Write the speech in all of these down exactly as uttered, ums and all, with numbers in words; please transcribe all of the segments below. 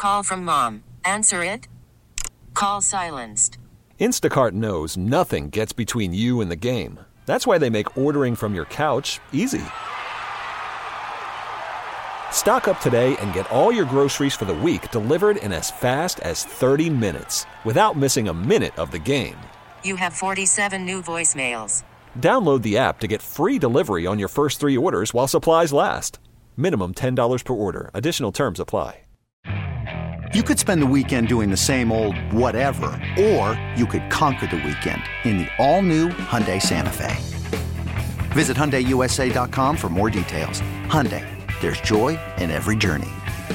Call from mom. Answer it. Call silenced. Instacart knows nothing gets between you and the game. That's why they make ordering from your couch easy. Stock up today and get all your groceries for the week delivered in as fast as thirty minutes without missing a minute of the game. You have forty-seven new voicemails. Download the app to get free delivery on your first three orders while supplies last. Minimum ten dollars per order. Additional terms apply. You could spend the weekend doing the same old whatever, or you could conquer the weekend in the all-new Hyundai Santa Fe. Visit Hyundai U S A dot com for more details. Hyundai, there's joy in every journey.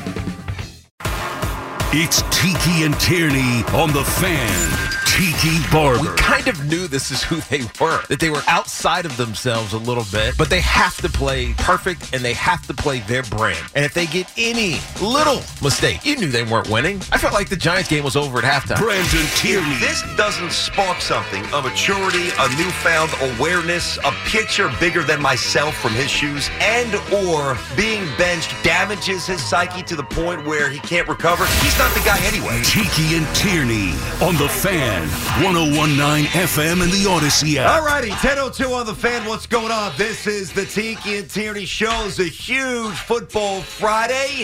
It's Tiki and Tierney on the Fan. Tiki Barber. We kind of knew this is who they were, that they were outside of themselves a little bit, but they have to play perfect and they have to play their brand. And if they get any little mistake, you knew they weren't winning. I felt like the Giants game was over at halftime. Brandon Tierney. If this doesn't spark something, a maturity, a newfound awareness, a picture bigger than myself from his shoes, and or being benched damages his psyche to the point where he can't recover, he's not the guy anyway. Tiki and Tierney on the Fan. one oh one point nine F M and the Odyssey app. All righty, ten oh two on the Fan. What's going on? This is the Tiki and Tierney Show. It's a huge football Friday.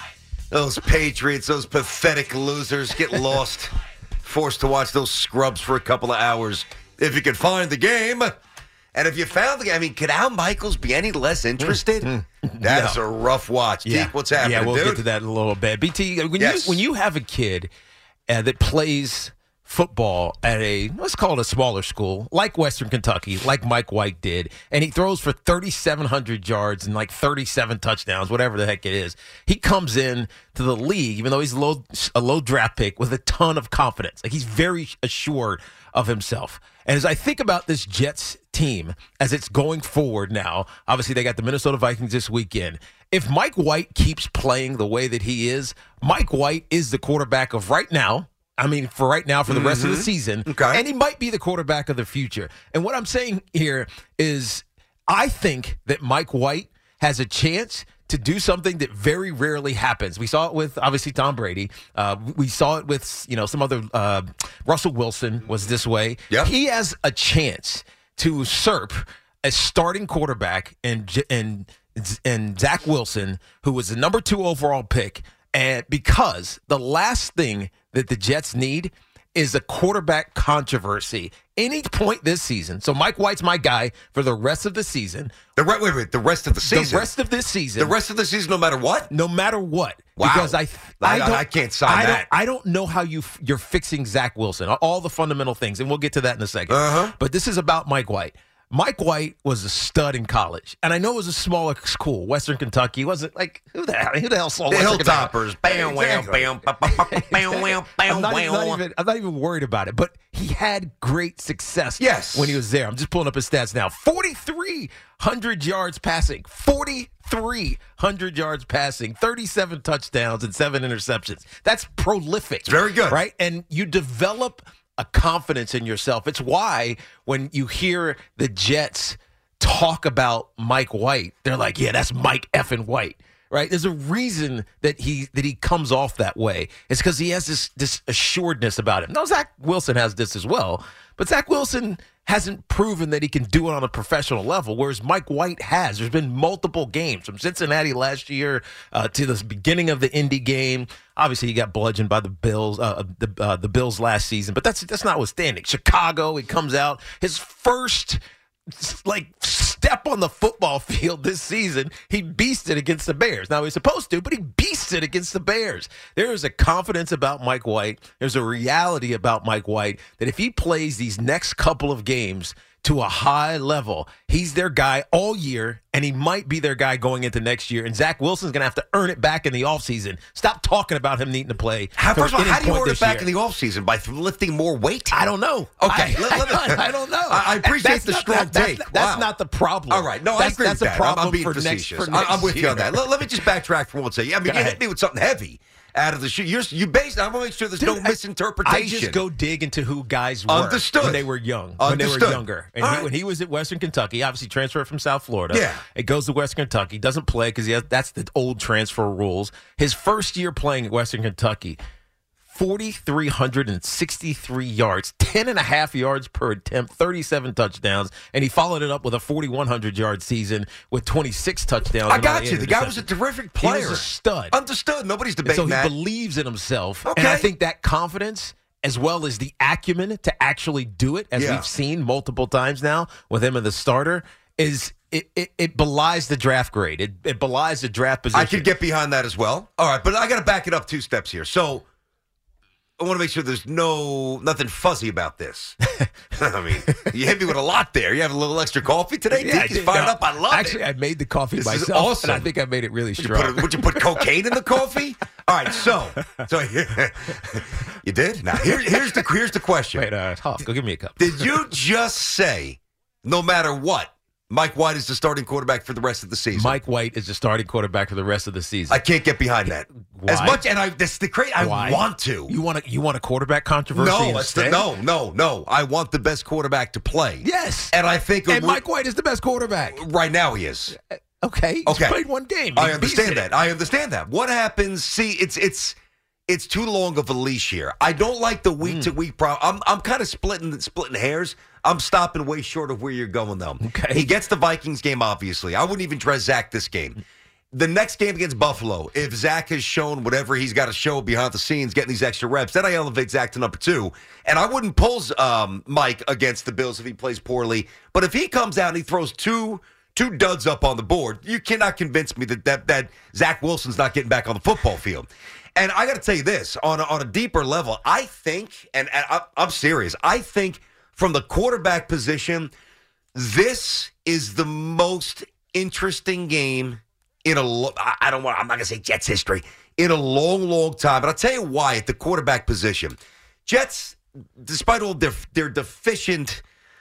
Those Patriots, those pathetic losers, get lost. Forced to watch those scrubs for a couple of hours. If you could find the game. And if you found the game, I mean, could Al Michaels be any less interested? That's No. a rough watch. Yeah. Deke, what's happening, Yeah, we'll dude? get to that in a little bit. B T, when, Yes. you, when you have a kid uh, that plays football at a, let's call it a smaller school, like Western Kentucky, like Mike White did, and he throws for thirty-seven hundred yards and like thirty-seven touchdowns, whatever the heck it is. He comes in to the league, even though he's a low, a low draft pick, with a ton of confidence. Like, he's very assured of himself. And as I think about this Jets team, as it's going forward now, obviously they got the Minnesota Vikings this weekend. If Mike White keeps playing the way that he is, Mike White is the quarterback of right now. I mean, for right now, for the rest of the season. Okay. And he might be the quarterback of the future. And what I'm saying here is I think that Mike White has a chance to do something that very rarely happens. We saw it with, obviously, Tom Brady. Uh, we saw it with, you know, some other, uh, Russell Wilson was this way. Yep. He has a chance to usurp a starting quarterback and, and, and Zach Wilson, who was the number two overall pick. And because the last thing that the Jets need is a quarterback controversy any point this season. So Mike White's my guy for the rest of the season. The re- wait, wait, the rest of the season? The rest of this season. The rest of the season, no matter what? No matter what. Wow. Because I, I- I, don't, I can't sign I that. Don't, I don't know how you f- you're fixing Zach Wilson, all the fundamental things, and we'll get to that in a second. Uh-huh. But this is about Mike White. Mike White was a stud in college, and I know it was a smaller school, Western Kentucky. It wasn't like who the hell, who the hell saw The Western Hilltoppers. Bam, wham, Exactly. bam, bam, bam, bam, bam, wham, I'm not, bam, not wham. even, I'm not even worried about it, but he had great success Yes. when he was there. I'm just pulling up his stats now. forty-three hundred yards passing. forty-three hundred yards passing. thirty-seven touchdowns and seven interceptions. That's prolific. It's very good. Right? And you develop a confidence in yourself. It's why when you hear the Jets talk about Mike White, they're like, yeah, that's Mike effing White. Right? There's a reason that he that he comes off that way. It's because he has this this assuredness about him. Now, Zach Wilson has this as well, but Zach Wilson hasn't proven that he can do it on a professional level, whereas Mike White has. There's been multiple games from Cincinnati last year uh, to the beginning of the Indy game. Obviously, he got bludgeoned by the Bills, uh, the uh, the Bills last season, but that's that's notwithstanding. Chicago, he comes out his first like step on the football field this season, he beasted against the Bears. Now, he's supposed to, but he beasted against the Bears. There is a confidence about Mike White. There's a reality about Mike White that if he plays these next couple of games to a high level, he's their guy all year, and he might be their guy going into next year. And Zach Wilson's going to have to earn it back in the offseason. Stop talking about him needing to play. How, first of all, any how do you point earn it this back year. in the offseason? By th- lifting more weight? I don't know. Okay. I, let- let me- I don't know. I, I appreciate That's the not- strong that- that's take. not- That's Wow. not the problem. All right. No, that's, I agree that's with a that. problem I'm, I'm being for next, facetious. for I- next I'm with you year. on that. Let, let me just backtrack for one second. I mean, Go you ahead. hit me with something heavy. out of the shoe. You're, you based. I want to make sure there's Dude, no I- misinterpretation. I just go dig into who guys were Understood. when they were young, when they Understood. were younger. And All he, right. when he was at Western Kentucky, obviously transferred from South Florida. Yeah. It goes to Western Kentucky. Doesn't play because he has that's the old transfer rules. His first year playing at Western Kentucky, four thousand three hundred sixty-three yards, ten and a half yards per attempt, thirty-seven touchdowns, and he followed it up with a four thousand one hundred yard season with twenty-six touchdowns. I and got only you. eight The guy was a interceptions. terrific player. He was a stud. Understood. Nobody's And debating so he that. believes in himself. Okay. And I think that confidence, as well as the acumen to actually do it, as Yeah. we've seen multiple times now with him as the starter, is it, it, it belies the draft grade. It, it belies the draft position. I could get behind that as well. All right, but I got to back it up two steps here. So I want to make sure there's no nothing fuzzy about this. I mean, you hit me with a lot there. You have a little extra coffee today? Yeah, I He's did. fired No, up. I love Actually, it. I made the coffee This is myself, awesome. and I think I made it really Would you, strong. put, would you put cocaine in the coffee? All right, so so you did. Now here, here's the here's the question. Wait, uh, Hoff, go give me a cup. Did you just say, no matter what, Mike White is the starting quarterback for the rest of the season? Mike White is the starting quarterback for the rest of the season. I can't get behind that. As Why? much, and I this the crazy. I Why? want to. You want a, you want a quarterback controversy No, that's the, instead? no, no, no. I want the best quarterback to play. Yes. And I think And we- Mike White is the best quarterback. right now he is. Okay. He's Okay. played one game. I He's understand beasted it. that. I understand that. What happens? See, it's it's it's too long of a leash here. I don't like the week to week problem. I'm I'm kind of splitting splitting hairs. I'm stopping way short of where you're going though. Okay. He gets the Vikings game. Obviously, I wouldn't even dress Zach this game. The next game against Buffalo, if Zach has shown whatever he's got to show behind the scenes, getting these extra reps, then I elevate Zach to number two. And I wouldn't pull um, Mike against the Bills if he plays poorly. But if he comes out and he throws two two duds up on the board, you cannot convince me that that, that Zach Wilson's not getting back on the football field. And I got to tell you this, on a, on a deeper level, I think, and, and I, I'm serious, I think from the quarterback position, this is the most interesting game in a lo- I I don't want I'm not gonna say Jets history in a long, long time. But I'll tell you why at the quarterback position. Jets, despite all their their deficient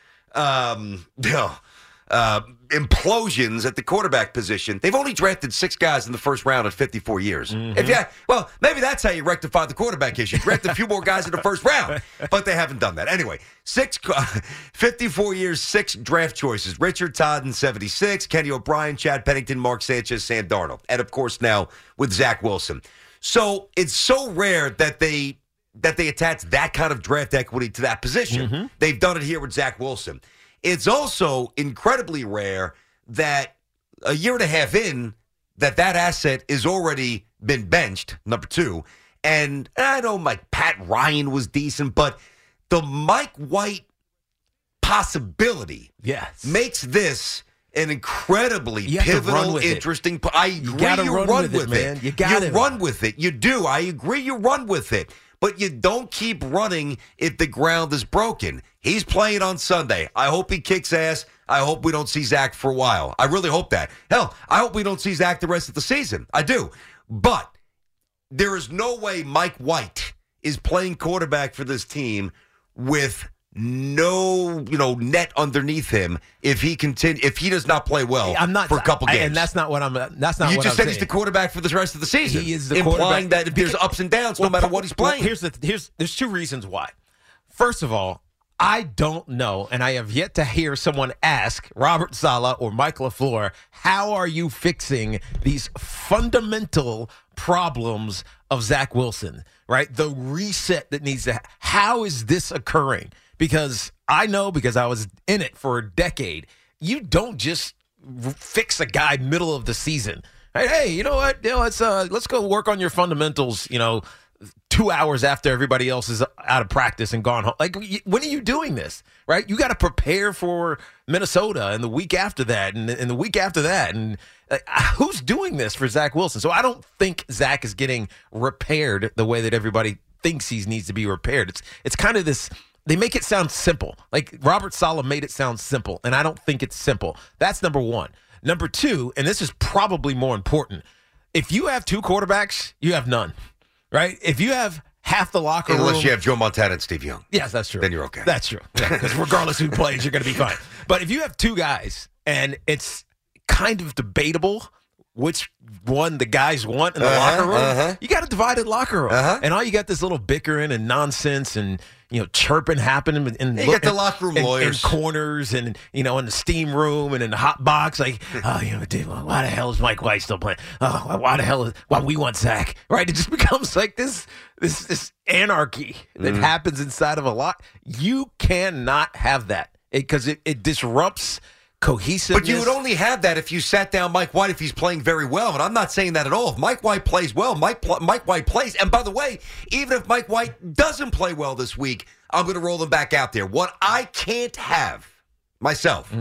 um you know, uh, implosions at the quarterback position, they've only drafted six guys in the first round in fifty-four years. If you, well, maybe that's how you rectify the quarterback issue. Draft a few more guys in the first round, but they haven't done that. Anyway, six, fifty-four years, six draft choices. Richard Todd in seventy-six, Kenny O'Brien, Chad Pennington, Mark Sanchez, Sam Darnold, and of course now with Zach Wilson. So it's so rare that they that they attach that kind of draft equity to that position. They've done it here with Zach Wilson. It's also incredibly rare that a year and a half in, that that asset is already been benched, number two. And I know Mike Pat Ryan was decent, but the Mike White possibility Yes. makes this an incredibly You have to run pivotal, with it. interesting. po- I agree. gotta You run run with with it, it, man. You gotta. run with it. You do. I agree. You run with it, but you don't keep running if the ground is broken. He's playing on Sunday. I hope he kicks ass. I hope we don't see Zach for a while. I really hope that. Hell, I hope we don't see Zach the rest of the season. I do. But there is no way Mike White is playing quarterback for this team with no, you know, net underneath him if he continue if he does not play well I'm not for a couple I- games. and that's not what I'm. That's not you what just I'm said saying. he's the quarterback for the rest of the season. He is the implying quarterback. that if there's Because- ups and downs, Well, no matter well, what he's well, playing. here's the here's there's two reasons why. First of all, I don't know, and I have yet to hear someone ask Robert Saleh or Mike LaFleur, how are you fixing these fundamental problems of Zach Wilson, right? The reset that needs to, how is this occurring? Because I know, because I was in it for a decade, you don't just r- fix a guy middle of the season. Right? Hey, you know what? You know, let's, uh, let's go work on your fundamentals, you know, two hours after everybody else is out of practice and gone home. Like, when are you doing this, right? You got to prepare for Minnesota and the week after that and, and the week after that. And like, who's doing this for Zach Wilson? So I don't think Zach is getting repaired the way that everybody thinks he needs to be repaired. It's it's kind of this, they make it sound simple. Like Robert Saleh made it sound simple, and I don't think it's simple. That's number one. Number two, and this is probably more important, if you have two quarterbacks, you have none. Right? If you have half the locker room. Unless you have Joe Montana and Steve Young. Yes, that's true. Then you're okay. That's true. Because regardless who plays, you're going to be fine. But if you have two guys and it's kind of debatable which one the guys want in the Uh-huh, locker room, uh-huh. you got a divided locker room. Uh-huh. And all you got this little bickering and nonsense and, you know, chirping happening. And, You got the locker room and, lawyers. and corners and, you know, in the steam room and in the hot box. Like, oh, you know, dude, why the hell is Mike White still playing? Oh, why, why the hell is, why we want Zach? Right? It just becomes like this, this, this anarchy that Mm-hmm. happens inside of a lot. You cannot have that because it, it disrupts cohesiveness. But you would only have that if you sat down Mike White if he's playing very well. And I'm not saying that at all. If Mike White plays well, Mike pl- Mike White plays. And by the way, even if Mike White doesn't play well this week, I'm going to roll him back out there. What I can't have myself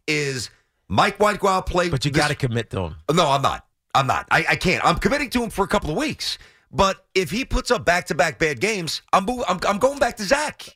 is Mike White go out and play. But you this- got to commit to him. No, I'm not. I'm not. I, I can't. I'm committing to him for a couple of weeks. But if he puts up back-to-back bad games, I'm move, I'm, I'm going back to Zach.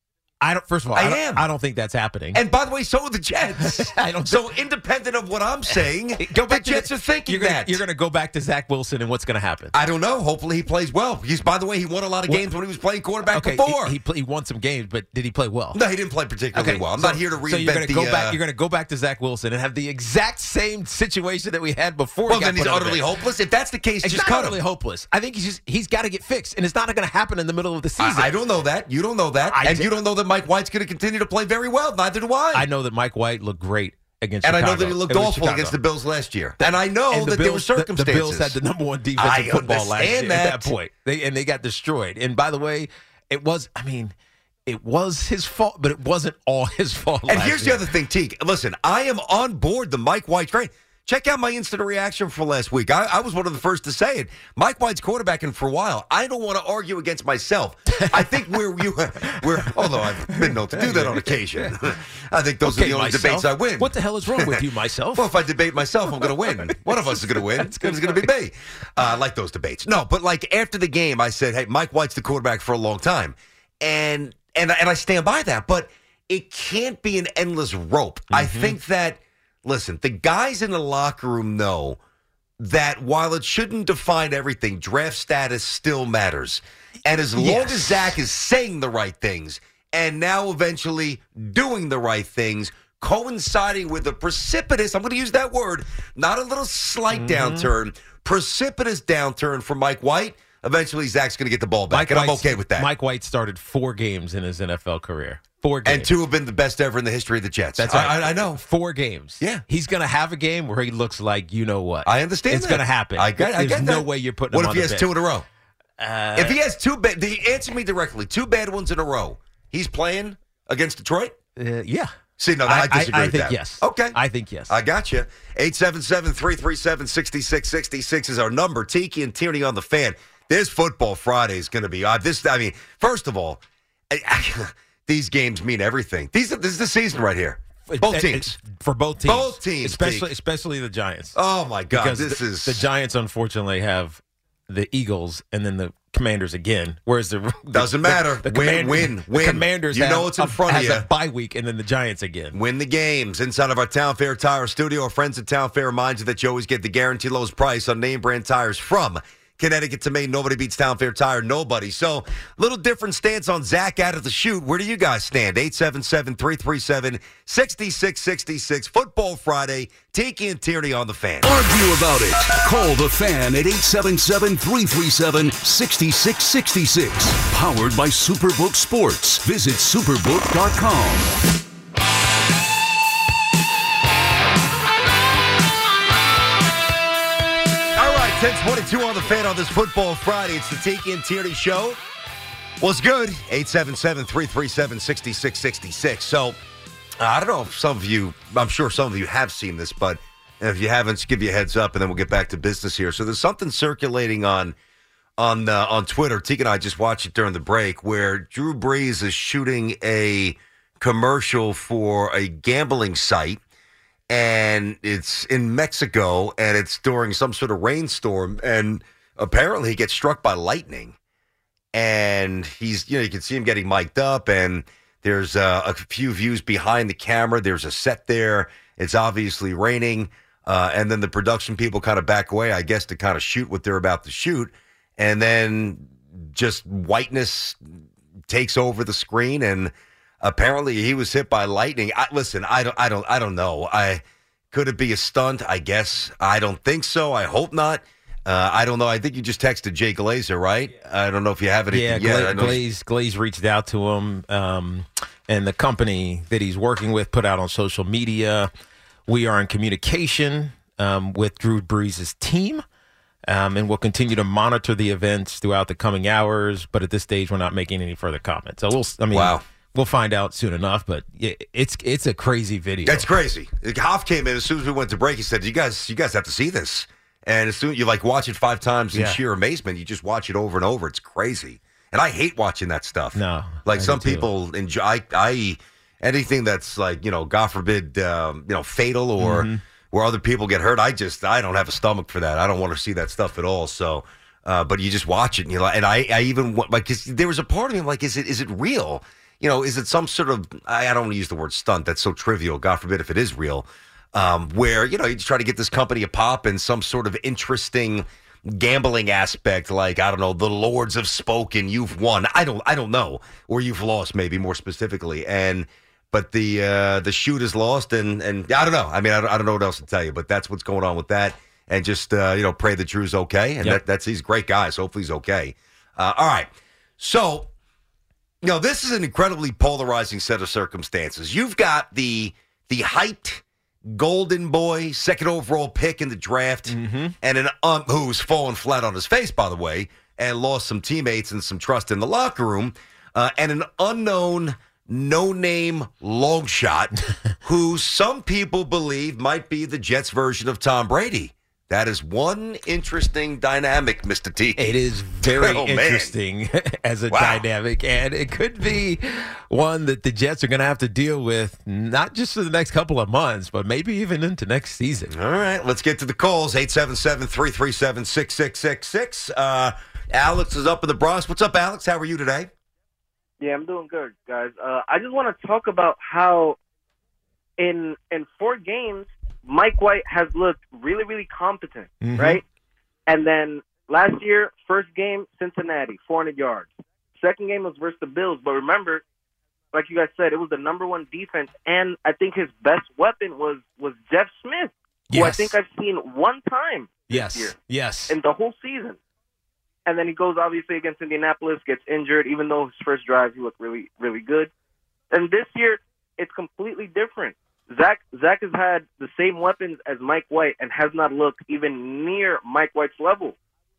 I don't. First of all, I I, don't, am. I don't think that's happening. And by the way, so are the Jets. I don't So independent of what I'm saying, Go back the to Jets the- are thinking you're gonna, that. You're going to go back to Zach Wilson, and what's going to happen? I don't know. Hopefully he plays well. He's, by the way, he won a lot of What- games when he was playing quarterback okay, before. he, he, play, he won some games, but did he play well? no, he didn't play particularly well. I'm not here to reinvent so you're gonna the. go uh, back. You're going to go back to Zach Wilson and have the exact same situation that we had before. well, he got then he's put on the utterly bench. hopeless. If that's the case, It's just not cut utterly him. hopeless. I think he's just he's got to get fixed, and it's not going to happen in the middle of the season. I, I don't know that. You don't know that. I and d- you don't know that Mike White's going to continue to play very well. Neither do I. I know that Mike White looked great against and Chicago. I know that he looked It was awful Chicago. against the Bills last year. And I know And the that there were Bills- the- circumstances. The Bills had the number one defensive I football last year understand at that that. point. They, and they got destroyed. And by the way, it was, I mean, it was his fault, but it wasn't all his fault. And last here's year. the other thing, Teague. Listen, I am on board the Mike White train. Check out my instant reaction for last week. I, I was one of the first to say it. Mike White's quarterbacking for a while. I don't want to argue against myself. I think we're you we're although I've been known to do that on occasion. I think those Okay, are the only myself. debates I win. What the hell is wrong with you, myself? Well, if I debate myself, I'm going to win. One of us is going to win. It's going to be me. Uh, I like those debates. No, but like after the game, I said, "Hey, Mike White's the quarterback for a long time," and and and I stand by that. But it can't be an endless rope. I think that. Listen, the guys in the locker room know that while it shouldn't define everything, draft status still matters. And as long Yes. as Zach is saying the right things and now eventually doing the right things, coinciding with a precipitous, I'm going to use that word, not a little slight downturn, precipitous downturn for Mike White, eventually Zach's going to get the ball back. Mike and I'm White's- okay with that. Mike White started four games in his N F L career. Four games. and two have been the best ever in the history of the Jets. That's I, right. I, I know. Four games. Yeah. He's going to have a game where he looks like you know what. I understand It's that. going to happen. I get, I There's get no that. way you're putting What him if on he the has bench. two in a row? Uh, if he has two bad, the answer me directly. Two bad ones in a row. He's playing against Detroit. uh, yeah. See, no, I, disagree I, I with think that. yes. Okay, I think yes. I got you. eight seven seven, three three seven, six six six six is our number. Tiki and Tierney on the Fan. This Football Friday is going to be odd. This, I mean, first of all, I, I, these games mean everything. These, this is the season right here. Both It- teams. it- for both teams. Both teams, especially Teague. especially the Giants. Oh my God, because this the, is the Giants. Unfortunately, have the Eagles and then the Commanders again. Whereas the Doesn't the, matter. The, Win, Commanders, win, the win. Commanders. You have know it's in a, front of has you. a bye week, and then the Giants again. Win the games inside of our Town Fair Tire Studio. Our friends at Town Fair remind you that you always get the guaranteed lowest price on name brand tires from Connecticut to Maine. Nobody beats Town Fair Tire. Nobody. So, little different stance on Zach out of the chute. Where do you guys stand? eight seven seven, three three seven, six six six six. Football Friday. Tiki and Tierney on the Fan. Argue about it. Call the Fan at eight seven seven, three three seven, six six six six. Powered by Superbook Sports. Visit superbook dot com. All right, ten twenty-two on the Fan on this Football Friday. It's the Tiki and Tierney Show. What's good? eight seven seven, three three seven, six six six six. So, uh, I don't know if some of you, I'm sure some of you have seen this, but if you haven't, just give you a heads up, and then we'll get back to business here. So there's something circulating on on uh, on Twitter. Tiki and I just watched it during the break, where Drew Brees is shooting a commercial for a gambling site, and it's in Mexico, and it's during some sort of rainstorm, and apparently he gets struck by lightning. And he's, you know, you can see him getting mic'd up, and there's uh, a few views behind the camera. There's a set there. It's obviously raining. Uh, and then the production people kind of back away, I guess, to kind of shoot what they're about to shoot. And then just whiteness takes over the screen. And apparently he was hit by lightning. I, listen, I don't, I don't, I don't know. I, Could it be a stunt? I guess. I don't think so. I hope not. Uh, I don't know. I think you just texted Jay Glazer, right? I don't know if you have anything yeah, yet. Gla- I know Glaze, Glaze reached out to him, um, and the company that he's working with put out on social media, we are in communication um, with Drew Brees' team, um, and we'll continue to monitor the events throughout the coming hours, but at this stage, we're not making any further comments. So we'll, I mean, Wow. we'll find out soon enough, but it's it's a crazy video. That's crazy. Hoff came in as soon as we went to break. He said, "You guys, you guys have to see this." And as soon you like watch it five times in Yeah. sheer amazement, you just watch it over and over. It's crazy, and I hate watching that stuff. No, like I some do too. people enjoy. I, I anything that's like you know, God forbid, um, you know, fatal or Mm-hmm. where other people get hurt. I just I don't have a stomach for that. I don't want to see that stuff at all. So, uh, but you just watch it, and you like, and I, I even want, like 'cause there was a part of me I'm like, is it is it real? You know, is it some sort of I, I don't want to use the word stunt. That's so trivial. God forbid if it is real. Um, where, you know, you just try to get this company a pop and some sort of interesting gambling aspect, like, I don't know, the Lords have spoken, you've won. I don't I don't know. Or you've lost, maybe more specifically. And but the uh, the shoot is lost and and I don't know. I mean, I don't, I don't know what else to tell you, but that's what's going on with that. And just uh, you know, pray that Drew's okay. And Yep. that, that's he's a great guy, so hopefully he's okay. Uh, all right. So you know, this is an incredibly polarizing set of circumstances. You've got the the hyped golden boy, second overall pick in the draft, Mm-hmm. and an um, who's fallen flat on his face, by the way, and lost some teammates and some trust in the locker room, uh, and an unknown, no-name long shot who some people believe might be the Jets' version of Tom Brady. That is one interesting dynamic, Mister T. It is very Oh, man. interesting as a Wow. dynamic, and it could be one that the Jets are going to have to deal with not just for the next couple of months, but maybe even into next season. All right, let's get to the calls. eight seven seven, three three seven, six six six six. Uh, Alex is up in the Bronx. What's up, Alex? How are you today? Yeah, I'm doing good, guys. Uh, I just want to talk about how in in four games, Mike White has looked really, really competent, Mhm. right? And then last year, first game, Cincinnati, four hundred yards. Second game was versus the Bills. But remember, like you guys said, it was the number one defense. And I think his best weapon was, was Jeff Smith, who I Yes. think I've seen one time Yes, year. yes. in the whole season. And then he goes, obviously, against Indianapolis, gets injured, even though his first drive, he looked really, really good. And this year, it's completely different. Zach Zach has had the same weapons as Mike White and has not looked even near Mike White's level.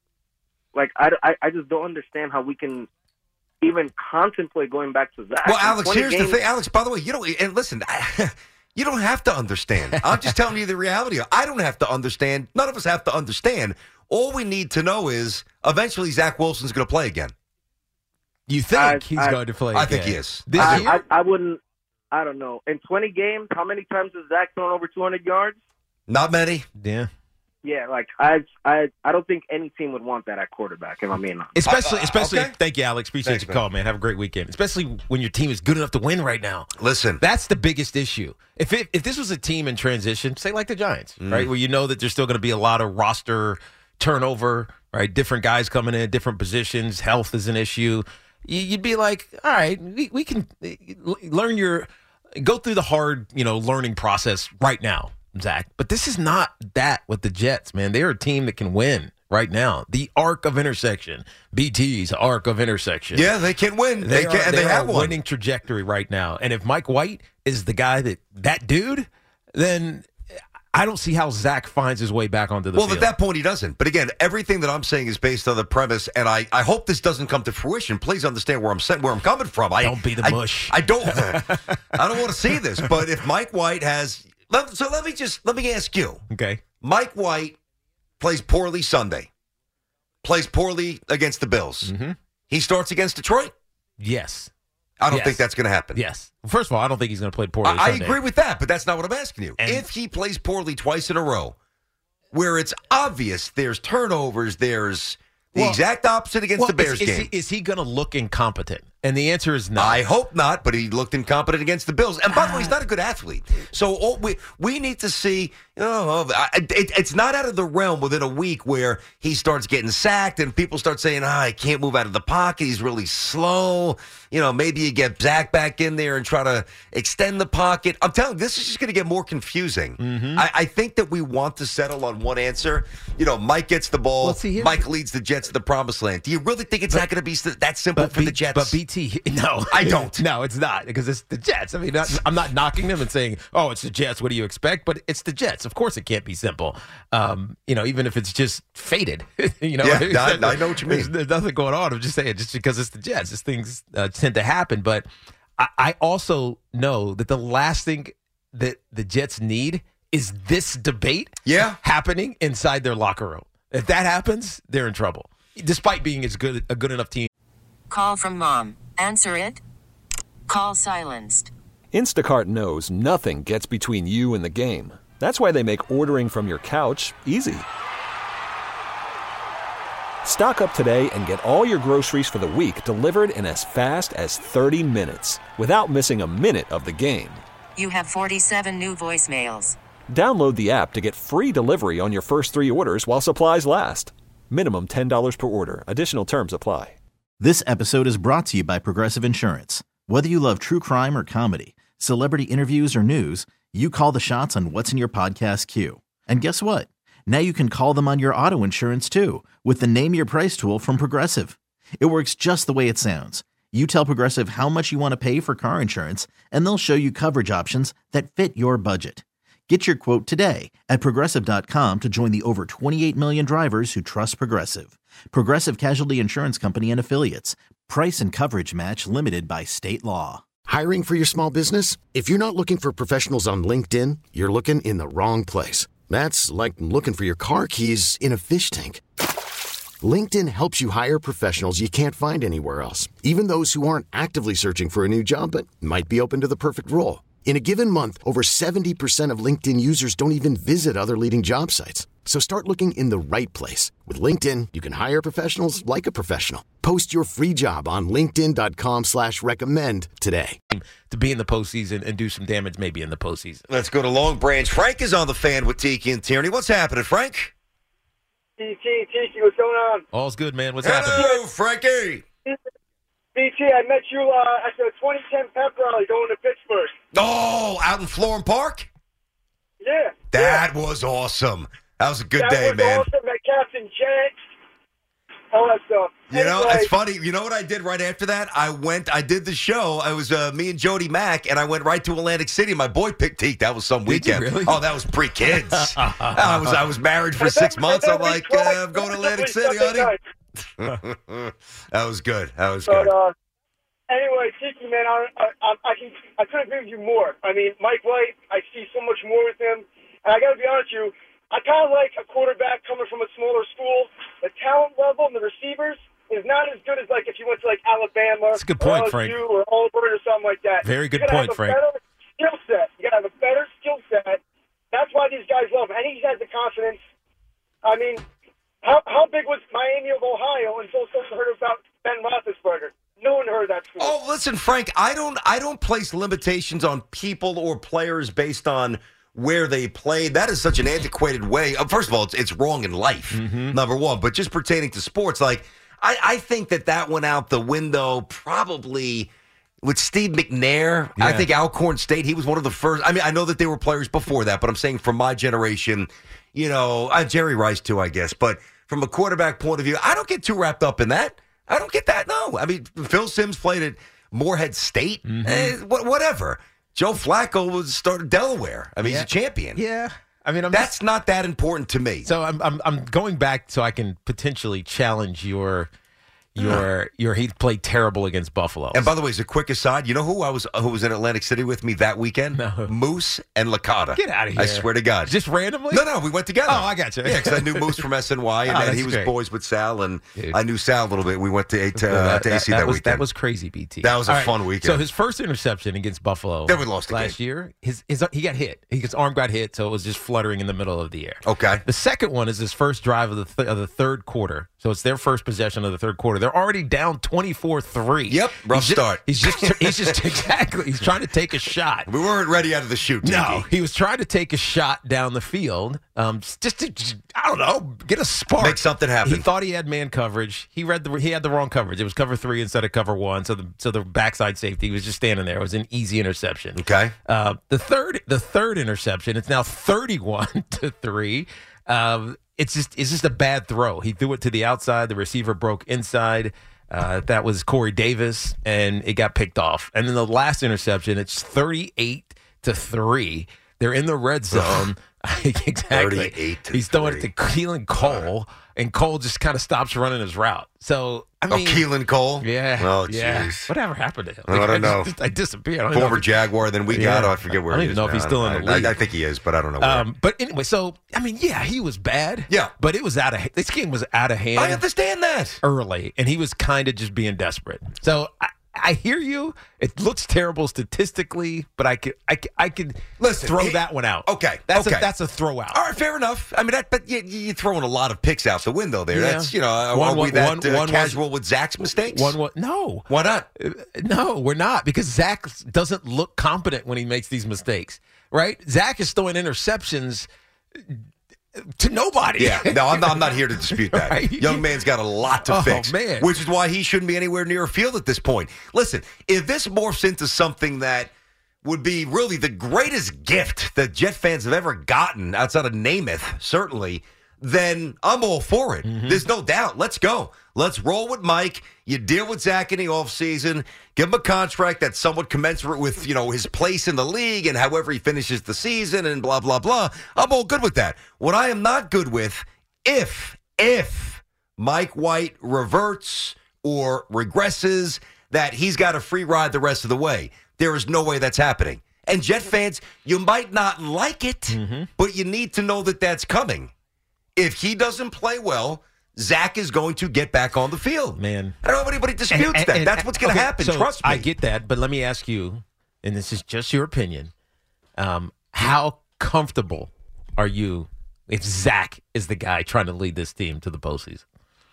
Like, I, I, I just don't understand how we can even contemplate going back to Zach. Well, In Alex, twenty here's games, the thing. Alex, by the way, you don't, and listen, you don't have to understand. I'm just telling you the reality. I don't have to understand. None of us have to understand. All we need to know is eventually Zach Wilson's going to play again. You think I- he's I- going to play I think again. he is. This I, year? I, I wouldn't, I don't know. In twenty games, how many times has Zach thrown over two hundred yards? Not many. yeah. Yeah, like, I, I, I don't think any team would want that at quarterback, if I'm being honest. Especially, Uh, uh, especially. okay. Thank you, Alex. Appreciate Thanks, your man. call, man. Have a great weekend. Especially when your team is good enough to win right now. Listen, That's the biggest issue. If it, if this was a team in transition, say like the Giants, Mm. right, where you know that there's still going to be a lot of roster turnover, right, different guys coming in, different positions, health is an issue. You- You'd be like, all right, we, we can uh, learn your, go through the hard, you know, learning process right now, Zach. But this is not that with the Jets, man. They're a team that can win right now. The arc of intersection, B T's arc of intersection. yeah, they can win. They, They, are, can, and they, they have are one. winning trajectory right now. And if Mike White is the guy that that dude, then I don't see how Zach finds his way back onto the Well, field. at that point, he doesn't. But again, everything that I'm saying is based on the premise, and I, I hope this doesn't come to fruition. Please understand where I'm saying, where I'm coming from. I, Don't be the I- mush. I, don't. I don't want to see this. But if Mike White has, let, so let me just let me ask you. okay. Mike White plays poorly Sunday, plays poorly against the Bills. Mm-hmm. He starts against Detroit. Yes. I don't Yes. think that's going to happen. Yes. First of all, I don't think he's going to play poorly. I, I Sunday. agree with that, but that's not what I'm asking you. And- if he plays poorly twice in a row, where it's obvious there's turnovers, there's the Well- exact opposite against Well, the Bears is, is game. He, is he going to look incompetent? And the answer is no. I hope not, but he looked incompetent against the Bills. And by the way, he's not a good athlete. So all we we need to see, you know, it, it's not out of the realm within a week where he starts getting sacked and people start saying, ah, he can't move out of the pocket. He's really slow. You know, maybe you get Zach back in there and try to extend the pocket. I'm telling you, this is just going to get more confusing. Mm-hmm. I, I think that we want to settle on one answer. You know, Mike gets the ball. Well, see, Mike leads the Jets to the promised land. Do you really think it's but, not going to be that simple for B, the Jets? But B T, no. I don't. No, it's not, because it's the Jets. I mean, not, I'm not knocking them and saying, oh, it's the Jets. What do you expect? But it's the Jets. Of course it can't be simple. Um, you know, even if it's just fated. you know, yeah, I, I know what you mean. There's, there's nothing going on. I'm just saying, just because it's the Jets, these things uh, tend to happen. But I, I also know that the last thing that the Jets need is this debate yeah. happening inside their locker room. If that happens, they're in trouble, despite being as good a good enough team. Call from mom. Answer it. Call silenced. Instacart knows nothing gets between you and the game. That's why they make ordering from your couch easy. Stock up today and get all your groceries for the week delivered in as fast as thirty minutes without missing a minute of the game. You have forty-seven new voicemails. Download the app to get free delivery on your first three orders while supplies last. Minimum ten dollars per order. Additional terms apply. This episode is brought to you by Progressive Insurance. Whether you love true crime or comedy, celebrity interviews or news, you call the shots on what's in your podcast queue. And guess what? Now you can call them on your auto insurance too with the Name Your Price tool from Progressive. It works just the way it sounds. You tell Progressive how much you want to pay for car insurance, and they'll show you coverage options that fit your budget. Get your quote today at Progressive dot com to join the over twenty-eight million drivers who trust Progressive. Progressive Casualty Insurance Company and Affiliates. Price and coverage match limited by state law. Hiring for your small business? If you're not looking for professionals on LinkedIn, you're looking in the wrong place. That's like looking for your car keys in a fish tank. LinkedIn helps you hire professionals you can't find anywhere else, even those who aren't actively searching for a new job but might be open to the perfect role. In a given month, over seventy percent of LinkedIn users don't even visit other leading job sites. So start looking in the right place. With LinkedIn, you can hire professionals like a professional. Post your free job on linkedin dot com slash recommend today. To be in the postseason and do some damage maybe in the postseason. Let's go to Long Branch. Frank is on the fan with Tiki and Tierney. What's happening, Frank? T T, Tiki, what's going on? All's good, man. What's Hello, happening? Hello, Frankie. B T, I met you uh, at the twenty ten pep rally going to Pittsburgh. Oh, out in Florham Park? Yeah. That yeah. was awesome. That was a good that day, was man. Awesome. Met Captain Jet. All that stuff. You know, anyway. it's funny. You know what I did right after that? I went, I did the show. I was uh, me and Jody Mack, and I went right to Atlantic City. My boy picked Teak. That was some Did weekend. you really? Oh, that was pre-kids. I was I was married for six months. I'm like, uh, I'm going to Atlantic City, honey. That was good. That was but, good. Uh, anyway, Tiki, man, I, I, I, can, I couldn't agree with you more. I mean, Mike White, I see so much more with him. And I got to be honest with you, I kind of like a quarterback coming from a smaller school. The talent level and the receivers is not as good as like if you went to like Alabama, That's a good point, or L S U, Frank. or Auburn or something like that. Very good you point, have a Frank. Better skill set. You got to have a better skill set. That's why these guys love him, and he has the confidence. I mean, how how big was Miami of Ohio until someone heard about Ben Roethlisberger? No one heard that story. Oh, listen, Frank, I don't I don't place limitations on people or players based on where they played. That is such an antiquated way. Uh, first of all, it's, it's wrong in life, mm-hmm. number one. But just pertaining to sports, like I, I think that that went out the window probably with Steve McNair. Yeah. I think Alcorn State, he was one of the first. I mean, I know that they were players before that, but I'm saying from my generation, you know, uh, Jerry Rice too, I guess. But from a quarterback point of view, I don't get too wrapped up in that. I don't get that, no. I mean, Phil Simms played at Morehead State, mm-hmm. eh, wh- whatever. Joe Flacco was started Delaware. I mean, yeah. he's a champion. Yeah. I mean, I'm that's just, not that important to me. So I'm I'm I'm going back so I can potentially challenge your your your he played terrible against Buffalo. And by the way, as a quick aside, you know who I was who was in Atlantic City with me that weekend? No. Moose and Licata. Get out of here! I swear to God, just randomly? No, no, we went together. Oh, I got you. Yeah, because I knew Moose from S N Y, and oh, then he was great. boys with Sal, and Dude. I knew Sal a little bit. We went to uh, to, that, to A C that, that, that was, weekend. That was crazy, B T. That was a All fun right. weekend. So his first interception against Buffalo, then we lost the last game. year. His his he got hit. His arm got hit, so it was just fluttering in the middle of the air. Okay. The second one is his first drive of the th- of the third quarter. So it's their first possession of the third quarter. They're They're already down twenty-four three. Yep, rough he's start. Just, he's just, he's just exactly. He's trying to take a shot. We weren't ready out of the chute. Tiki. No, he was trying to take a shot down the field, um, just to, just, I don't know, get a spark, make something happen. He thought he had man coverage. He read the he had the wrong coverage. It was cover three instead of cover one. So the so the backside safety he was just standing there. It was an easy interception. Okay. Uh, the third the third interception. It's now thirty-one to three. Um, it's just it's just a bad throw. He threw it to the outside. The receiver broke inside. Uh, that was Corey Davis, and it got picked off. And then the last interception, it's thirty-eight to three. They're in the red zone. Exactly. He's throwing it to Keelan Cole, and Cole just kind of stops running his route. So, I mean. Oh, Keelan Cole? Yeah. Oh, yeah. jeez. Whatever happened to him? I don't I know. Just, I disappeared. I don't Former know if Jaguar, then we yeah. got him. I forget where I don't he even is know if now. he's still in the I, league. I, I think he is, but I don't know where. Um, but anyway, so, I mean, yeah, he was bad. Yeah. But it was out of this game was out of hand. I understand that. Early, and he was kind of just being desperate. So, I, I hear you. It looks terrible statistically, but I could, I could, I could Listen, throw he, that one out. Okay, that's okay. a that's a throw out. All right, fair enough. I mean, that, but you, you're throwing a lot of picks out the window there. Yeah. That's you know, are One- we that one- uh, one was- casual with Zach's mistakes? One, one, no, Why not? Uh, no, we're not because Zach doesn't look competent when he makes these mistakes. Right? Zach is throwing interceptions to nobody. Yeah, no, I'm not, I'm not here to dispute that. Right? Young man's got a lot to Oh, fix, man. which is why he shouldn't be anywhere near a field at this point. Listen, if this morphs into something that would be really the greatest gift that Jet fans have ever gotten outside of Namath, certainly, then I'm all for it. Mm-hmm. There's no doubt. Let's go. Let's roll with Mike. You deal with Zach in the offseason. Give him a contract that's somewhat commensurate with, you know, his place in the league and however he finishes the season and blah, blah, blah. I'm all good with that. What I am not good with, if, if Mike White reverts or regresses, that he's got a free ride the rest of the way. There is no way that's happening. And Jet fans, you might not like it, mm-hmm. but you need to know that that's coming. If he doesn't play well, Zach is going to get back on the field. Man. I don't know if anybody disputes And- and- that. and- That's what's going to okay, happen. so Trust me. I get that, but let me ask you, and this is just your opinion, um, how comfortable are you if Zach is the guy trying to lead this team to the postseason?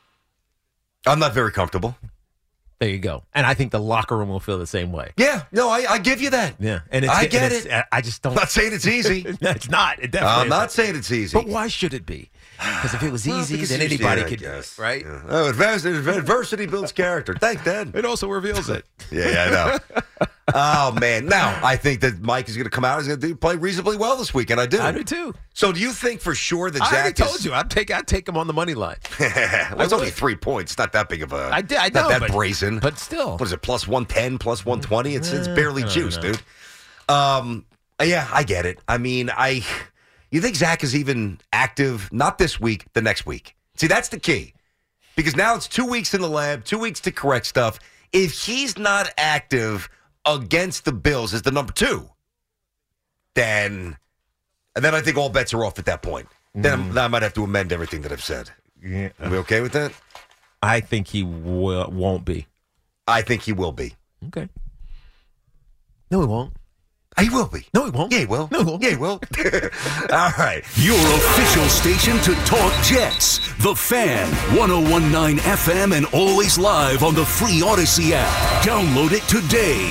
I'm not very comfortable. There you go. And I think the locker room will feel the same way. Yeah, no, I, I give you that. Yeah, and it's, I and get it's, it. I just don't. I'm not saying it's easy. It's not. It definitely I'm not isn't. saying it's easy. But why should it be? Because if it was Well, easy, because then it's- anybody yeah, I could, guess. right? Yeah. Oh, adversity, adversity builds character. Thanks, Dad. It also reveals it. Yeah, I know. Oh, man. Now, I think that Mike is going to come out. He's going to play reasonably well this weekend. I do. I do too. So do you think for sure that I already Zach told is... you. I'd take. I'd take him on the money line. well, it's only three points. It's not that big of a... I did. I know, Not that but, brazen. but still. What is it, plus one ten, plus one twenty? It's, it's barely I don't juice, know. dude. Um, yeah, I get it. I mean, I... You think Zach is even active, not this week, the next week? See, that's the key. Because now it's two weeks in the lab, two weeks to correct stuff. If he's not active against the Bills as the number two, then and then I think all bets are off at that point. Then, I'm- then I might have to amend everything that I've said. Yeah. Are we okay with that? I think he will, won't be. I think he will be. Okay. No, he won't. He will be. No, he won't. Yeah, he will. No, he won't. Yeah, he will. All right. Your official station to talk Jets. The Fan, one oh one point nine F M and always live on the free Odyssey app. Download it today.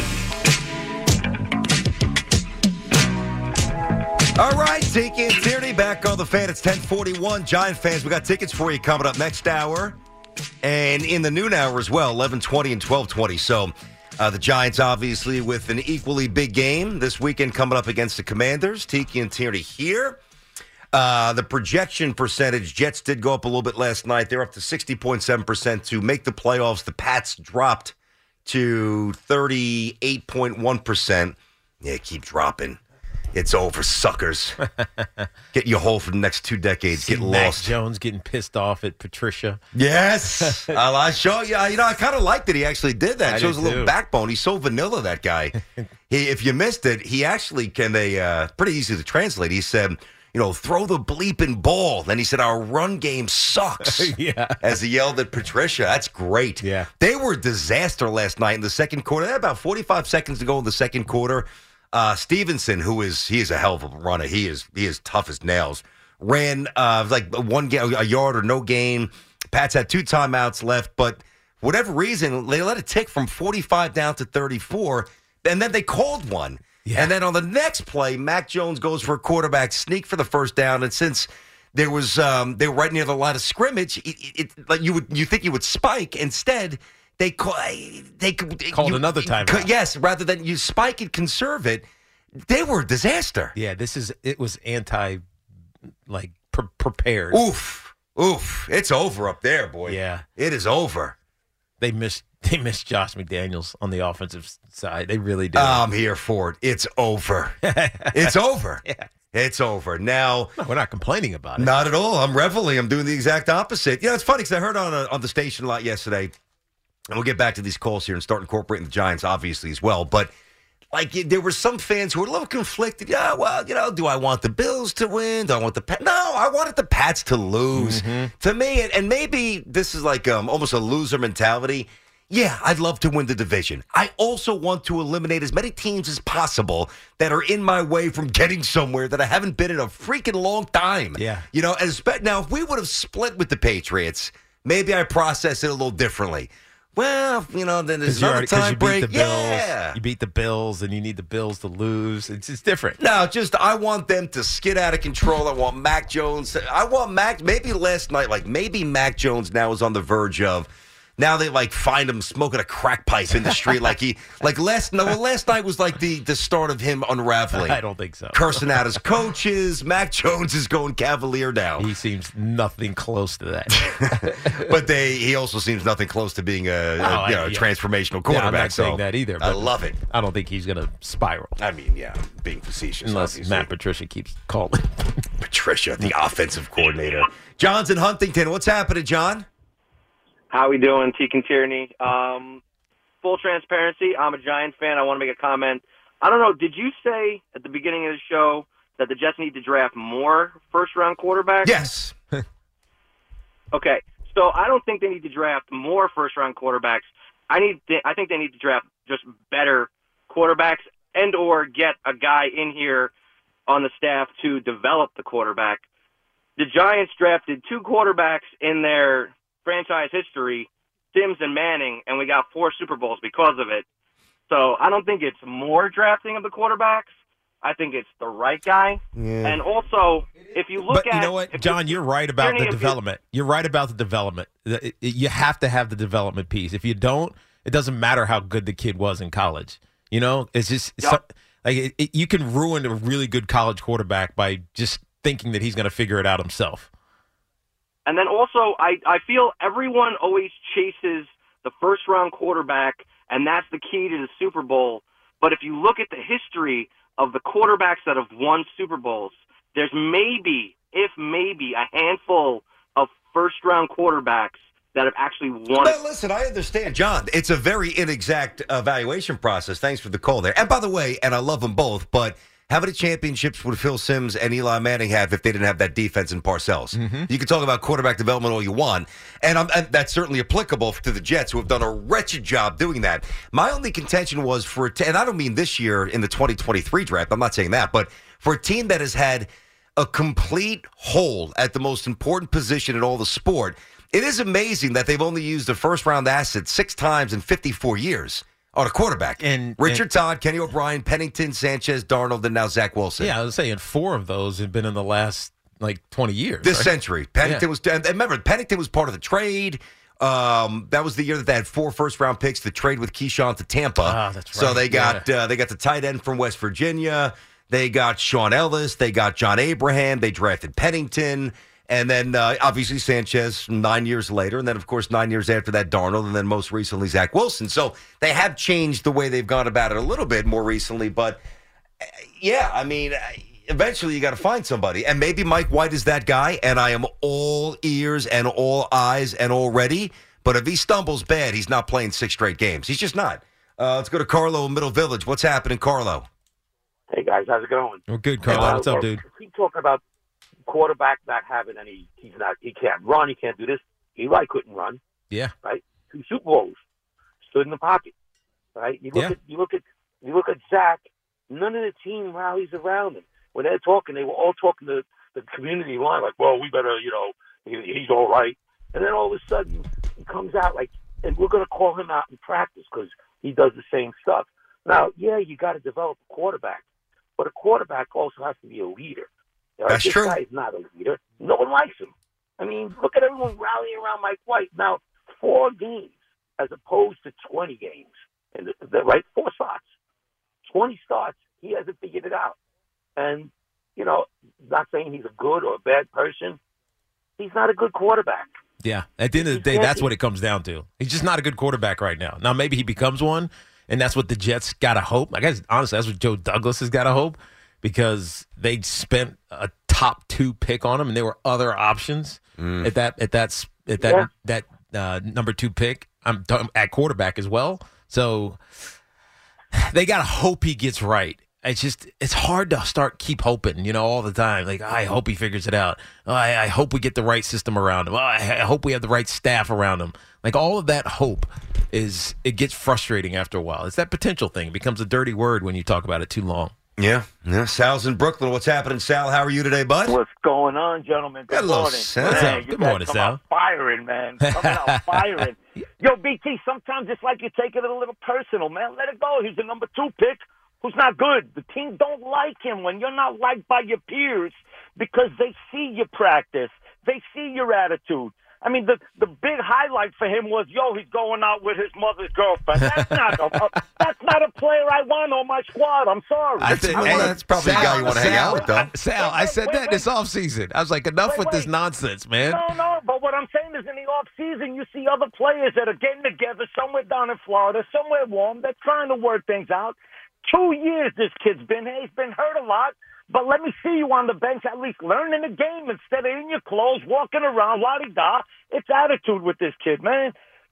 All right, Tiki and Tierney back on the Fan. It's ten forty-one. Giant fans, we got tickets for you coming up next hour. And in the noon hour as well, eleven twenty and twelve twenty. So uh, the Giants obviously with an equally big game this weekend coming up against the Commanders. Tiki and Tierney here. Uh, the projection percentage, Jets did go up a little bit last night. They're up to sixty point seven percent to make the playoffs. The Pats dropped to thirty-eight point one percent. Yeah, keep dropping. It's over, suckers. Get you whole for the next two decades. See Get Mac lost. Jones getting pissed off at Patricia. Yes. I, I show you. You know, I kind of like that he actually did that. I Shows do a little too. backbone. He's so vanilla, that guy. he, if you missed it, he actually can. They uh, pretty easy to translate. He said, you know, throw the bleeping ball. Then he said, our run game sucks. Yeah. As he yelled at Patricia. That's great. Yeah. They were a disaster last night in the second quarter. They had about forty-five seconds to go in the second quarter. Uh, Stevenson, who is he is a hell of a runner. He is he is tough as nails. Ran uh, like one ga- a yard or no gain. Pats had two timeouts left, but whatever reason, they let it tick from forty-five down to thirty-four, and then they called one. Yeah. And then on the next play, Mac Jones goes for a quarterback sneak for the first down, and since there was um, they were right near the line of scrimmage, it, it, it, like you would you think you would spike. Instead, they call, they called you, another timeout. Yes, rather than you spike and conserve it, they were a disaster. Yeah, this is it was anti like pre- prepared. Oof, oof, it's over up there, boy. Yeah, it is over. They missed. They missed Josh McDaniels on the offensive side. They really did. I'm here for it. It's over. It's over. Yeah. It's over. Now, no, we're not complaining about it. Not at all. I'm reveling. I'm doing the exact opposite. You know, it's funny because I heard on a, on the station a lot yesterday, and we'll get back to these calls here and start incorporating the Giants, obviously, as well. But, like, there were some fans who were a little conflicted. Yeah, well, you know, do I want the Bills to win? Do I want the Pats? No, I wanted the Pats to lose. Mm-hmm. To me, and, and maybe this is like um, almost a loser mentality. Yeah, I'd love to win the division. I also want to eliminate as many teams as possible that are in my way from getting somewhere that I haven't been in a freaking long time. Yeah. You know, as now, if we would have split with the Patriots, maybe I process it a little differently. Well, you know, then there's another time you break. Beat the Bills, yeah. You beat the Bills, and you need the Bills to lose. It's just different. No, just I want them to skid out of control. I want Mac Jones. I want Mac, maybe last night, like maybe Mac Jones now is on the verge of, now they like find him smoking a crack pipe in the street, like he like last no last night was like the the start of him unraveling. I don't think so. Cursing out his coaches. Mac Jones is going cavalier now. He seems nothing close to that. But they he also seems nothing close to being a, oh, a I, you know, yeah. transformational quarterback. Yeah, I'm not so saying that either. I love it. I don't think he's going to spiral. I mean, yeah, being facetious. Unless obviously. Matt Patricia keeps calling. Patricia, the offensive coordinator. John's in Huntington. What's happening, John? How we doing, Teak and Tierney? Um, full transparency, I'm a Giants fan. I want to make a comment. I don't know, did you say at the beginning of the show that the Jets need to draft more first-round quarterbacks? Yes. Okay, so I don't think they need to draft more first-round quarterbacks. I need, I think they need to draft just better quarterbacks and or get a guy in here on the staff to develop the quarterback. The Giants drafted two quarterbacks in their franchise history, Sims and Manning, and we got four Super Bowls because of it. So I don't think it's more drafting of the quarterbacks. I think it's the right guy. Yeah. And also, if you look but at... you know what, John, you're right about Tierney, the development. You're right about the development. It- it- You have to have the development piece. If you don't, it doesn't matter how good the kid was in college. You know, it's just... Yep. So, like it, it, you can ruin a really good college quarterback by just thinking that he's going to figure it out himself. And then also, I, I feel everyone always chases the first-round quarterback, and that's the key to the Super Bowl. But if you look at the history of the quarterbacks that have won Super Bowls, there's maybe, if maybe, a handful of first-round quarterbacks that have actually won. But listen, I understand, John. It's a very inexact evaluation process. Thanks for the call there. And by the way, and I love them both, but how many championships would Phil Simms and Eli Manning have if they didn't have that defense in Parcells? Mm-hmm. You can talk about quarterback development all you want, and, I'm, and that's certainly applicable to the Jets, who have done a wretched job doing that. My only contention was for, and I don't mean this year in the twenty twenty-three draft, I'm not saying that, but for a team that has had a complete hole at the most important position in all the sport, it is amazing that they've only used a first-round asset six times in fifty-four years. On a quarterback. And Richard and, Todd, Kenny O'Brien, Pennington, Sanchez, Darnold, and now Zach Wilson. Yeah, I was saying four of those have been in the last, like, twenty years. This right? century. Pennington yeah. was, and remember, Pennington was part of the trade. Um, that was the year that they had four first-round picks to trade with Keyshawn to Tampa. Ah, that's right. So they got yeah. uh, they got the tight end from West Virginia. They got Sean Ellis. They got John Abraham. They drafted Pennington. And then, uh, obviously, Sanchez nine years later. And then, of course, nine years after that, Darnold. And then most recently, Zach Wilson. So they have changed the way they've gone about it a little bit more recently. But, uh, yeah, I mean, eventually you got to find somebody. And maybe Mike White is that guy. And I am all ears and all eyes and all ready. But if he stumbles bad, he's not playing six straight games. He's just not. Uh, let's go to Carlo in Middle Village. What's happening, Carlo? Hey, guys. How's it going? Well, good, Carlo. Uh, What's up, dude? Keep talking about quarterback not having any, he's not, he can't run, he can't do this. Eli couldn't run. Yeah. Right? Two Super Bowls. Stood in the pocket. Right? You look yeah. at, you look at, you look at Zach, none of the team rallies around him. When they're talking, they were all talking to the community line, like, well, we better, you know, he, he's all right. And then all of a sudden, he comes out like, and we're going to call him out in practice because he does the same stuff. Now, yeah, you got to develop a quarterback, but a quarterback also has to be a leader. Right? That's this true. This guy is not a leader. No one likes him. I mean, look at everyone rallying around Mike White. Now, four games as opposed to twenty games, and the, the right four starts, twenty starts. He hasn't figured it out, and you know, not saying he's a good or a bad person. He's not a good quarterback. Yeah, at the end of the day, that's what it comes down to. He's just not a good quarterback right now. Now, maybe he becomes one, and that's what the Jets got to hope. I guess, honestly, that's what Joe Douglas has got to hope, because they spent a top two pick on him, and there were other options mm. at that at that at that yeah. that uh, number two pick. I'm talking at quarterback as well. So they got to hope he gets right. It's just, it's hard to start keep hoping, you know, all the time. Like, I hope he figures it out. Oh, I, I hope we get the right system around him. Oh, I, I hope we have the right staff around him. Like, all of that hope is, it gets frustrating after a while. It's that potential thing. It becomes a dirty word when you talk about it too long. Yeah. yeah. Sal's in Brooklyn. What's happening, Sal? How are you today, bud? What's going on, gentlemen? Good Hello, morning. Sal. Man, Good morning, Sal. Out firing, man. Coming out firing. Yo, B T, sometimes it's like you take it a little personal, man. Let it go. He's the number two pick who's not good. The team don't like him when you're not liked by your peers because they see your practice. They see your attitude. I mean, the the big highlight for him was, yo, he's going out with his mother's girlfriend. That's not a, a that's not a player I want on my squad. I'm sorry. I think, hey, that's probably Sal, a guy you want to hang out with, though. Sal, I said that this offseason. I was like, enough wait, with wait. this nonsense, man. No, no, but what I'm saying is in the offseason, you see other players that are getting together somewhere down in Florida, somewhere warm. They're trying to work things out. Two years this kid's been here. He's been hurt a lot. But let me see you on the bench at least learning the game instead of in your clothes, walking around, la-di-da. It's attitude with this kid, man.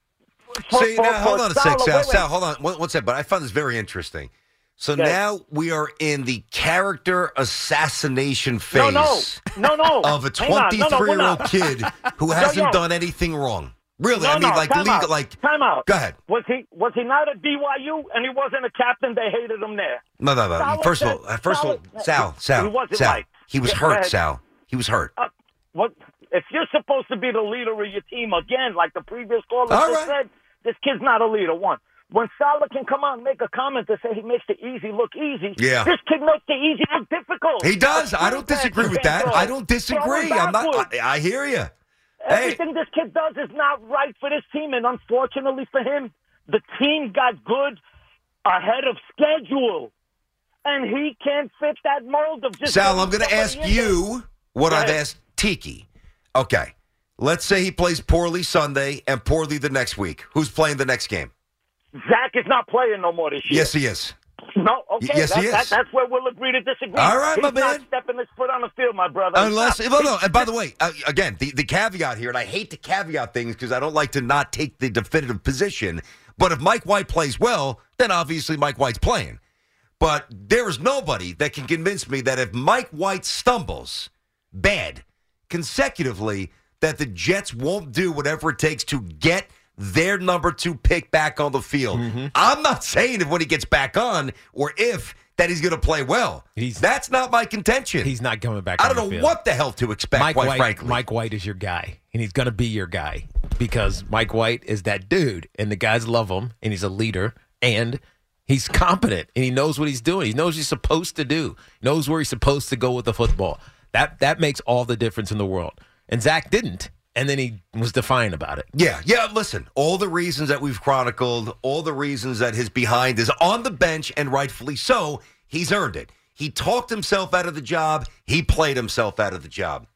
For, See, for, now, hold for on a sec, Sal, Sal. wait, wait. Sal, hold on one, one second. But I found this very interesting. So Okay. now we are in the character assassination phase No, no, no, no. of a Hang on. No, no, we're twenty-three-year-old not. kid who Yo, hasn't yo. done anything wrong. Really, No, I mean, no, like, time legal, out. like. Time out. Go ahead. Was he was he not at B Y U and he wasn't a captain? They hated him there. No, no, no. Sal First of said- all, uh, first of all, Sal- Sal, Sal, He wasn't Sal. liked. He was Yeah, go hurt, ahead. Sal. He was hurt. Uh, what if you're supposed to be the leader of your team again, like the previous caller All just right. said? This kid's not a leader. One. When Salah can come out and make a comment to say he makes the easy look easy, Yeah. this kid makes the easy look difficult. He does. A I don't defense disagree with can't that. go. I don't disagree. Throwing I'm not. backwards. I, I hear you. Everything this kid does is not right for this team, and unfortunately for him, the team got good ahead of schedule, and he can't fit that mold of just. Sal, I'm going to getting ask somebody in there. you what Go I've ahead. asked Tiki. Okay. Let's say he plays poorly Sunday and poorly the next week. Who's playing the next game? Zach is not playing no more this year. Yes, he is. No, okay. Yes, that, he that, is. that's where we'll agree to disagree. All right, He's my not man. stepping his foot on the field, my brother. Unless, He's well, not. no, and by the way, uh, again, the, the caveat here, and I hate to caveat things because I don't like to not take the definitive position, but if Mike White plays well, then obviously Mike White's playing. But there is nobody that can convince me that if Mike White stumbles bad consecutively, that the Jets won't do whatever it takes to get their number two pick back on the field. Mm-hmm. I'm not saying if when he gets back on or if that he's going to play well. He's- That's not my contention. He's not coming back I on don't the know field. what the hell to expect, Mike quite White, frankly. Mike White is your guy, and he's going to be your guy because Mike White is that dude, and the guys love him, and he's a leader, and he's competent, and he knows what he's doing. He knows what he's supposed to do. He knows where he's supposed to go with the football. That that makes all the difference in the world. And Zach didn't, and then he was defiant about it. Yeah, yeah, listen, all the reasons that we've chronicled, all the reasons that his behind is on the bench, and rightfully so, he's earned it. He talked himself out of the job. He played himself out of the job.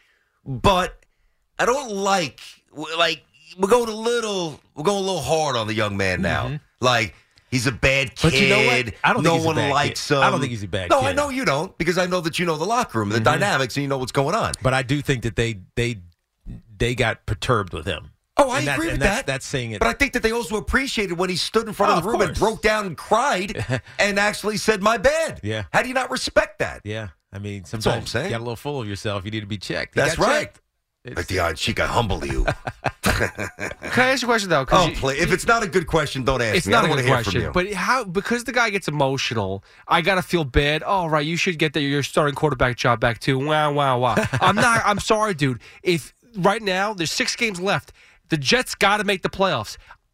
But I don't like, like, we're going a little, we're going a little hard on the young man now. Mm-hmm. Like, he's a bad kid. But you know what? I don't no think he's a one bad likes kid. him. I don't think he's a bad no, kid. I know you don't, because I know that you know the locker room, the Mm-hmm. dynamics, and you know what's going on. But I do think that they they they got perturbed with him. Oh, I And that's- agree with and that's, that. That's saying it. But I think that they also appreciated when he stood in front Oh, of the of room and course. broke down and cried and actually said, my bad. Yeah. How do you not respect that? yeah, I mean, all I'm sometimes saying. you got a little full of yourself. You need to be checked. He That's got right. checked. It's- Like the odd cheek, I humble you. Can I ask you a question though? 'Cause Oh, you- play. If it's not a good question, don't ask It's me. I not don't a want good to hear from question, you. but how because the guy gets emotional, I gotta feel bad. Oh, right, you should get the, your starting quarterback job back too. Wow, wow, wow. I'm not. I'm sorry, dude. If right now there's six games left, the Jets got to make the playoffs.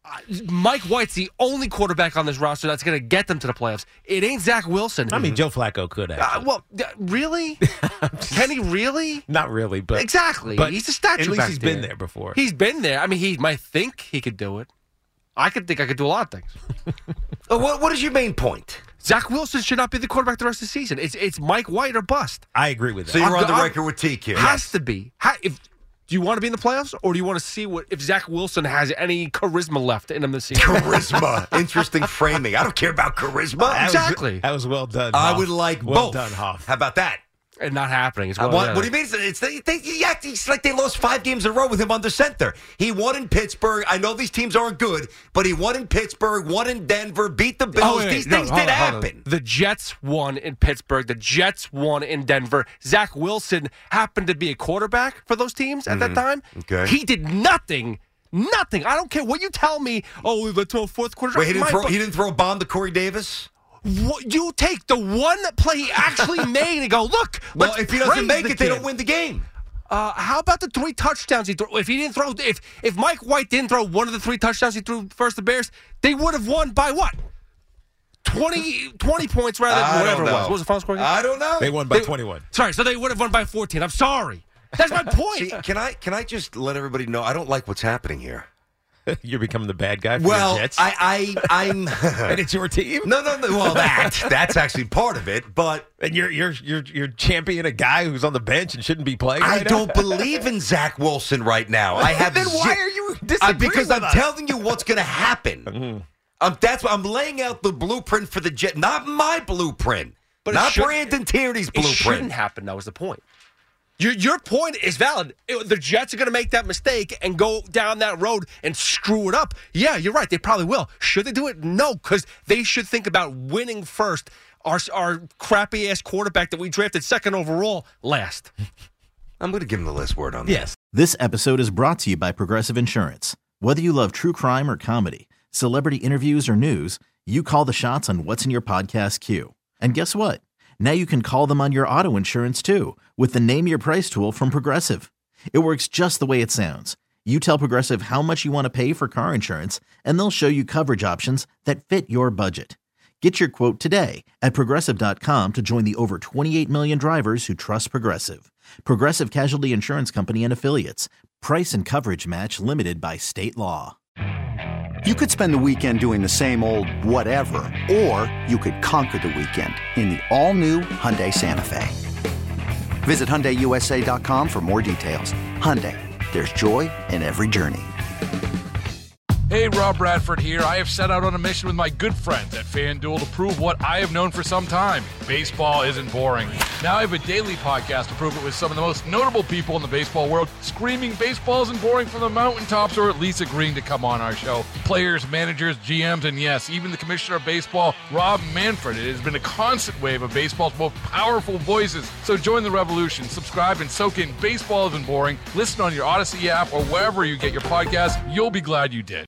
Mike White's the only quarterback on this roster that's going to get them to the playoffs. It ain't Zach Wilson. I mean, Joe Flacco could have. Uh, well, uh, really? Can he really? Not really, but exactly. But he's a statue. At least back he's there. been there before. He's been there. I mean, he might think he could do it. I could think I could do a lot of things. uh, what, what is your main point? Zach Wilson should not be the quarterback the rest of the season. It's it's Mike White or bust. I agree with that. So you're I'm, on the I'm, record with Teak here. Has to be. Ha, if Do you want to be in the playoffs, or do you want to see what if Zach Wilson has any charisma left in him this season? Charisma. Interesting framing. I don't care about charisma. That exactly. Was, that was well done. I Hoff. would like well both. done, Hoff. How about that? And not happening. It's Uh, well what, done. what do you mean? It's, they, they, yeah, it's like they lost five games in a row with him under center. He won in Pittsburgh. I know these teams aren't good, but he won in Pittsburgh, won in Denver, beat the Bills. Oh, wait, these no, things hold did on, hold on. happen. The Jets won in Pittsburgh. The Jets won in Denver. Zach Wilson happened to be a quarterback for those teams at Mm-hmm. that time. Okay. He did nothing. Nothing. I don't care what you tell me. Oh, let's throw a fourth quarter. Wait, he didn't, My throw, bu- he didn't throw a bomb to Corey Davis? What, you take the one play he actually made and go, look. Well, let's if he doesn't praise make the it, they kid. don't win the game. Uh, how about the three touchdowns he threw? If he didn't throw, if if Mike White didn't throw one of the three touchdowns he threw first the Bears, they would have won by what? twenty, twenty points rather than I whatever don't it know. was. What was the final score? Again? I don't know. They won by They- twenty-one. Sorry, so they would have won by fourteen. I'm sorry. That's my point. See, can I can I just let everybody know I don't like what's happening here? You're becoming the bad guy for Well, the Jets. I, I I'm and it's your team. no no no. Well, that that's actually part of it, but And you're you're you're you're championing a guy who's on the bench and shouldn't be playing. I right don't now? believe in Zach Wilson right now. I have Then zi- why are you Uh, disagreeing because with I'm us? telling you what's going to happen. Mm-hmm. Um, that's what I'm laying out the blueprint for the Jet, not my blueprint, But it not should- Brandon Tierney's It shouldn't blueprint. happen. That was the point. Your your point is valid. It- the Jets are going to make that mistake and go down that road and screw it up. Yeah, you're right. They probably will. Should they do it? No, because they should think about winning first. Our our crappy ass quarterback that we drafted second overall last. I'm going to give him the last word on that. Yes. This episode is brought to you by Progressive Insurance. Whether you love true crime or comedy, celebrity interviews or news, you call the shots on what's in your podcast queue. And guess what? Now you can call them on your auto insurance too with the Name Your Price tool from Progressive. It works just the way it sounds. You tell Progressive how much you want to pay for car insurance, and they'll show you coverage options that fit your budget. Get your quote today at Progressive dot com to join the over twenty-eight million drivers who trust Progressive. Progressive Casualty Insurance Company and Affiliates. Price and coverage match limited by state law. You could spend the weekend doing the same old whatever, or you could conquer the weekend in the all-new Hyundai Santa Fe. Visit Hyundai U S A dot com for more details. Hyundai, there's joy in every journey. Hey, Rob Bradford here. I have set out on a mission with my good friends at FanDuel to prove what I have known for some time. Baseball isn't boring. Now I have a daily podcast to prove it with some of the most notable people in the baseball world, screaming baseball isn't boring from the mountaintops, or at least agreeing to come on our show. Players, managers, G Ms, and yes, even the commissioner of baseball, Rob Manfred. It has been a constant wave of baseball's most powerful voices. So join the revolution. Subscribe and soak in Baseball Isn't Boring. Listen on your Odyssey app or wherever you get your podcasts. You'll be glad you did.